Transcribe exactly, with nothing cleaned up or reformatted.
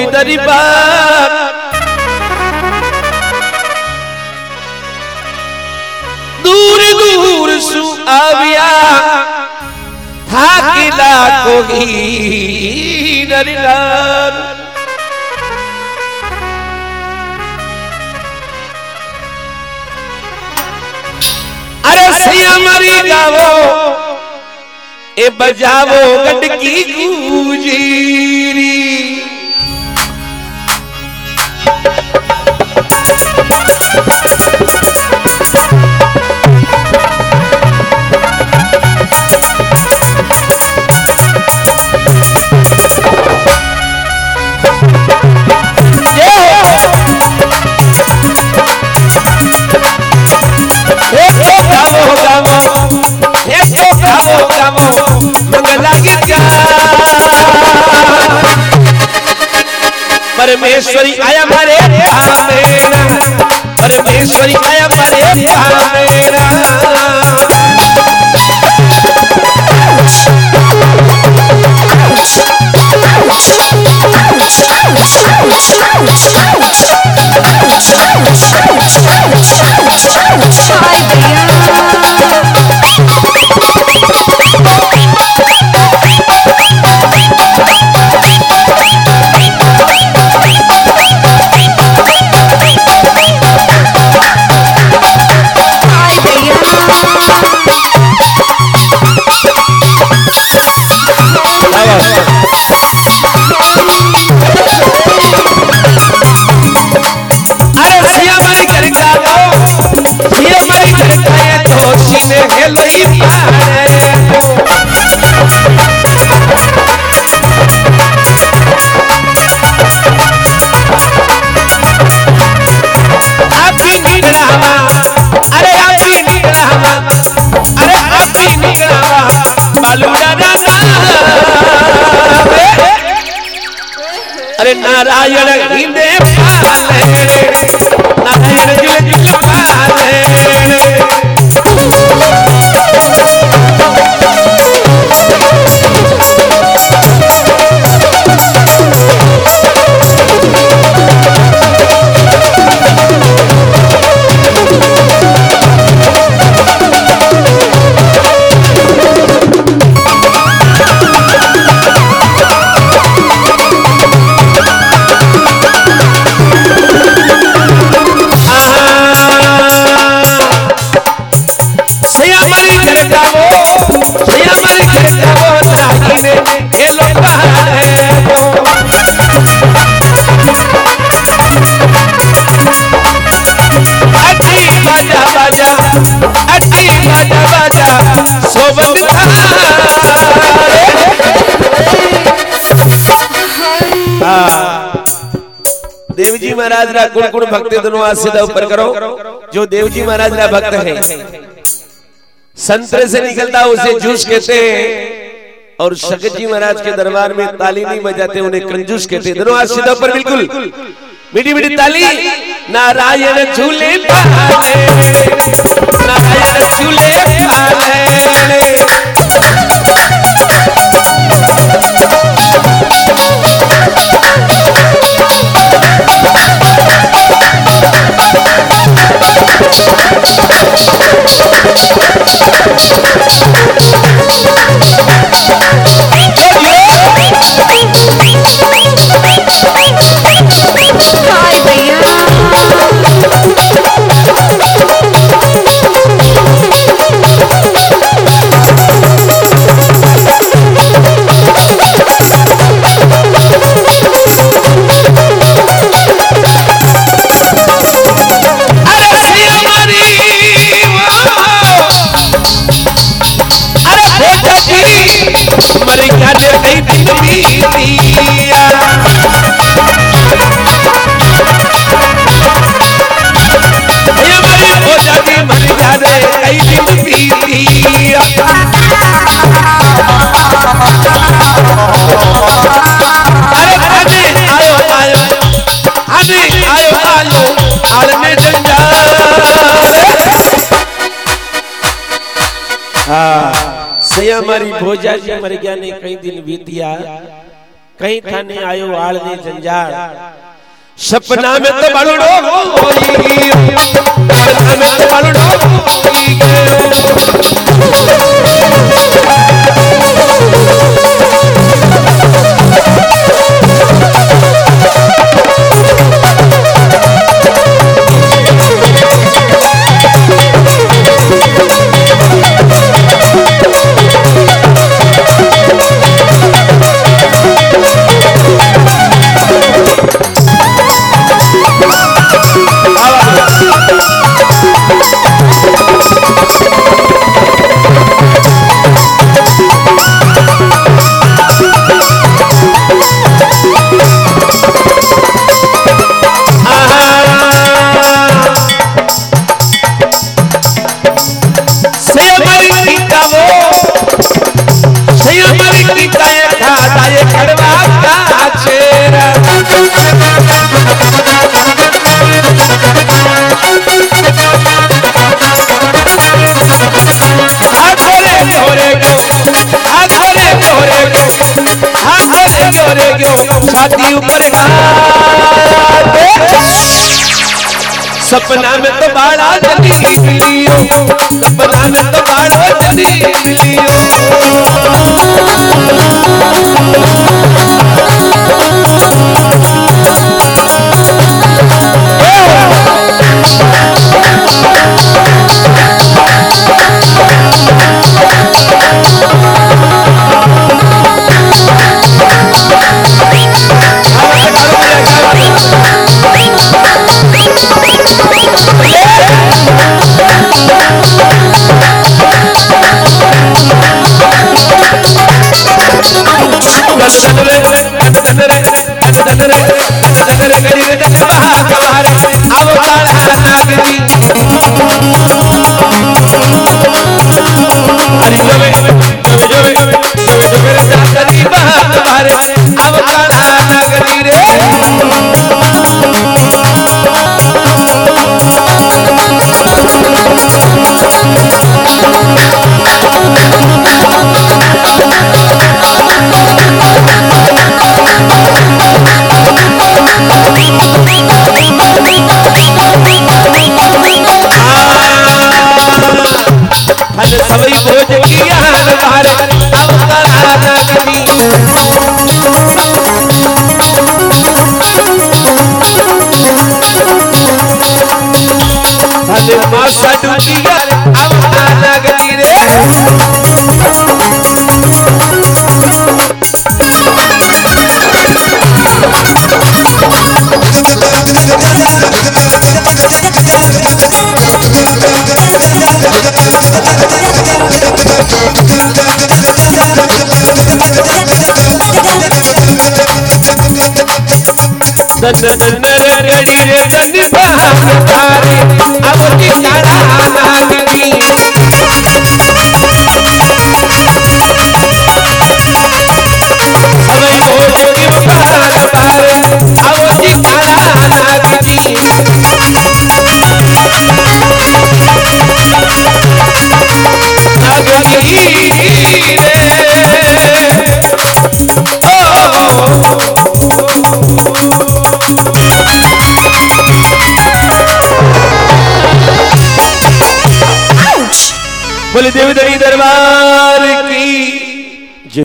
जी दरबार दूर दूर सु आविया था किला कोगी नरिलार अरे सैया मरी गावो ए बजावो गटकी गुजीरी परमेश्वरी आया मारे मेरा परमेश्वरी आया मारे मेरा अरे नारायण हिंदे पाले नारायण जुल जुल पाले देवजी महाराज रा गुण गुण भक्ति दोनों हाथ सीधा ऊपर करो। जो देवजी महाराज रा भक्त है संतरे से निकलता उसे जूस कहते हैं और शगत जी महाराज के दरबार में ताली नहीं बजाते उन्हें कंजूस कहते हैं। दोनों हाथ सीधा ऊपर बिल्कुल मीठी मीठी ताली। नारायण झूले पाले नारायण झूले पाले हमारी भोजा जी मर गया ने कई दिन बीतिया कहीं थाने आयो आल ने जंजाल सपना में तो बड़ो होई सपना में तो बड़ो होई छाती ऊपर सपना में तो बाड़ा जली मिलियो सपना में तो बाड़ा जली मिलियो सभी भोज किया हमारे अब कराना कभी हले मासा डूबिया अब आना गली रे दन दन रगड़ी रे दन भाग भारे अब टिकारा नागनी हमें भोज की भाग भारे अब टिकारा नागनी नागनी बोले देवी दरी दरबार